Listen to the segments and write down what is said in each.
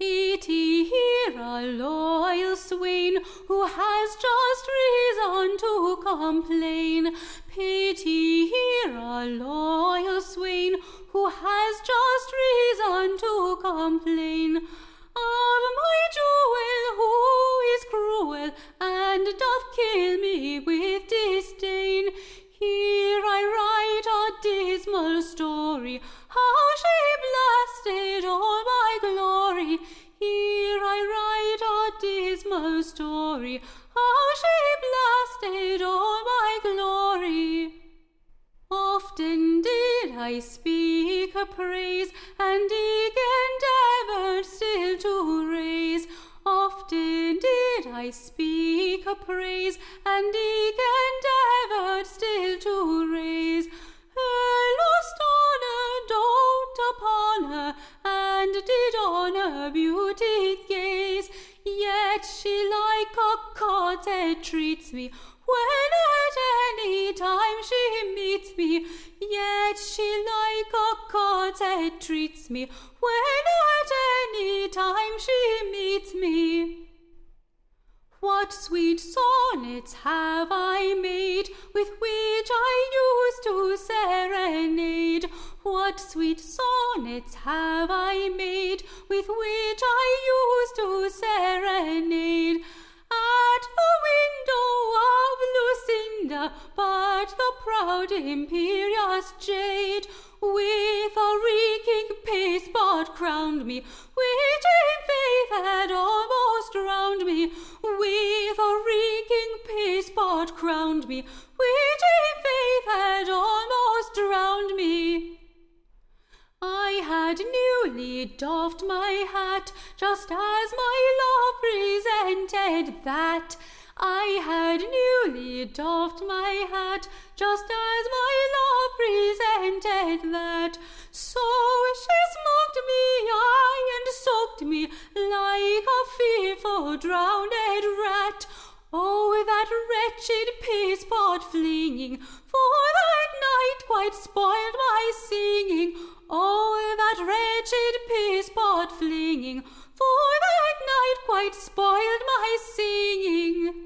Pity here a loyal swain who has just reason to complain. Pity here a loyal swain who has just reason to complain. Of my jewel who is cruel and doth kill me with disdain. Here I write a dismal story, how she blasted all my glory. Here I write a dismal story, how she blasted all my glory. Often did I speak a praise, and eke endeavoured still to raise. Often did I speak a praise, and eke endeavoured still to raise. I lost honour, dote upon her, and did on her beauty gaze. Yet she like a courtier treats me, when at any time she meets me. Yet she like a courtier treats me, when at any time she meets me. What sweet sonnets have I made, with which I used to serenade? What sweet sonnets have I made, with which I used to serenade? At the window of Lucinda, but the proud imperious jade, with a reeking paste-pot crowned me, which in faith had almost drowned me. With a reeking paste-pot crowned me, which in faith had almost drowned me. I had newly doffed my hat, just as my love presented that. I had newly doffed my hat, just as my love presented that. So she smoked me, aye, and soaked me, like a fearful drowned rat. Oh, that wretched paste-pot flinging, for that night quite spoiled my singing. Oh, that wretched paste-pot flinging, for that night quite spoiled my singing.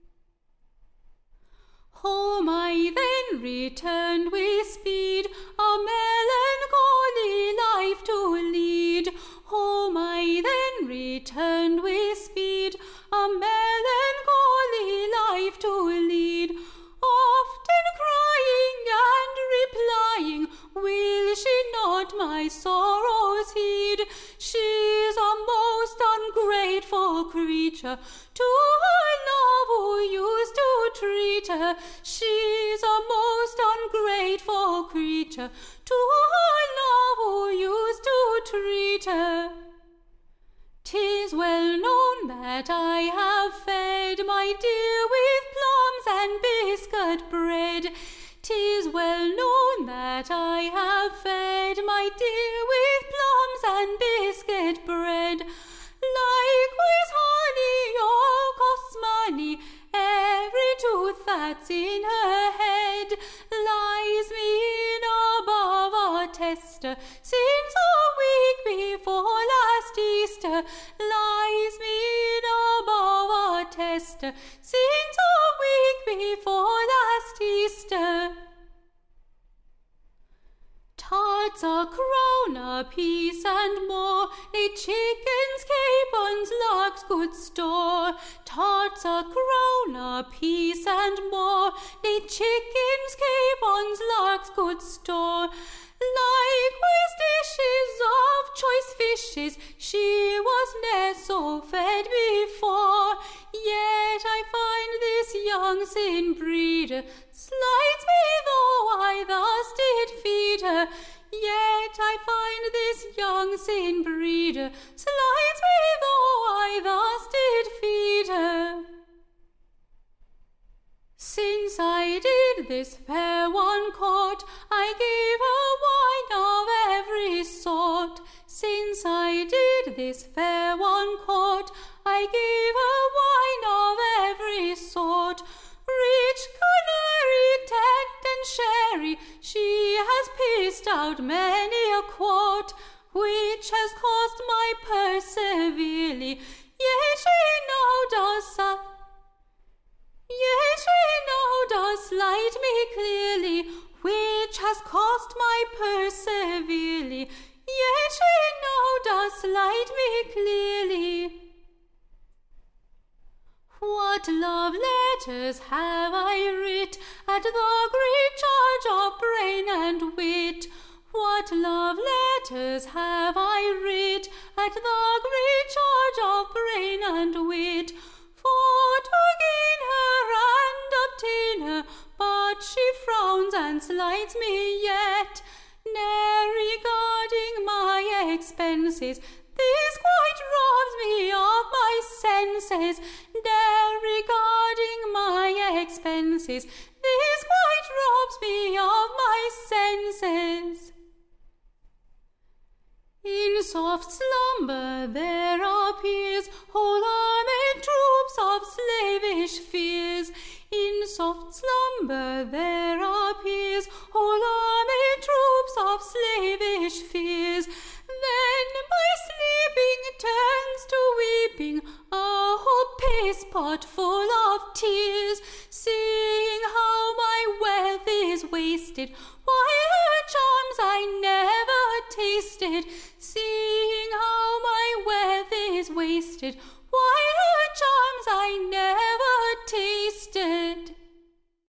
Home I then returned with speed, a melancholy life to lead. Home I then returned with speed, a melancholy life to lead. Often crying and replying, will she not my sorrows heed? She's a most ungrateful creature, to her love who used to treat her. She's a most ungrateful creature, to her love who used to treat her. 'Tis well known that I have fed my dear with plums and biscuit bread. 'Tis well known that I have fed my dear with plums and biscuit bread. Likewise honey, all costs money, every tooth that's in her head lies me in above a tester, since a week before last Easter. Lies me in above a tester, since a week before last Easter. Tarts, a crown, a piece, and more, nay, chickens, capons, larks, good store. Tarts, a crown, a piece, and more, nay, chickens, capons, larks, good store. Likewise dishes of choice fishes, she was ne'er so fed before. Yet I find this young sin breeder slights me, though I thus did feed her. Yet I find this young sin breeder slights me, though I thus did feed her. Since I did this fair one court, I gave her wine of every sort. Since I did this fair one court, I gave her wine of every sort. Rich canary, tent and sherry, she has pissed out many a quart. which has cost my purse severely. Yet she now does slight me clearly, which has cost my purse severely. Yet she now does slight me clearly. What love letters have I writ at the great charge of brain and wit? What love letters have I writ at the great charge of brain and wit? For to gain her and obtain her, but she frowns and slights me yet. Ne'er regarding my expenses, this quite robs me of my senses. Ne'er regarding my expenses, this quite robs me of my senses. In soft slumber there appears whole armed troops of slavish fears. In soft slumber there appears whole armed troops of slavish fears. Then my sleeping turns to weeping, a whole piss pot full of tears, seeing how my wealth is wasted, while her charms I never tasted. Seeing how my wealth is wasted, while her charms I never